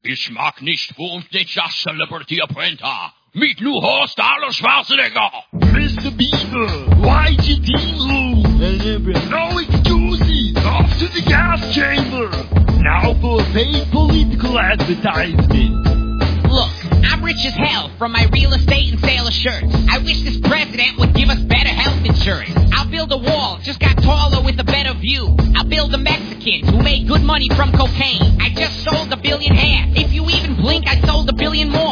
Ich mag nicht, wo uns nicht das Celebrity Apprentice. Meet new host Arnold Schwarzenegger. Mr. Beaver, why'd you lose? No excuses, off to the gas chamber. Now for a paid political advertisement. Look, I'm rich as hell from my real estate and sale of shirts. I wish this president would give us better health insurance. I'll build a wall, just got taller with a better view. I'll build the Mexicans who made good money from cocaine. I just sold $1 billion half. If you even blink, I sold $1 billion more.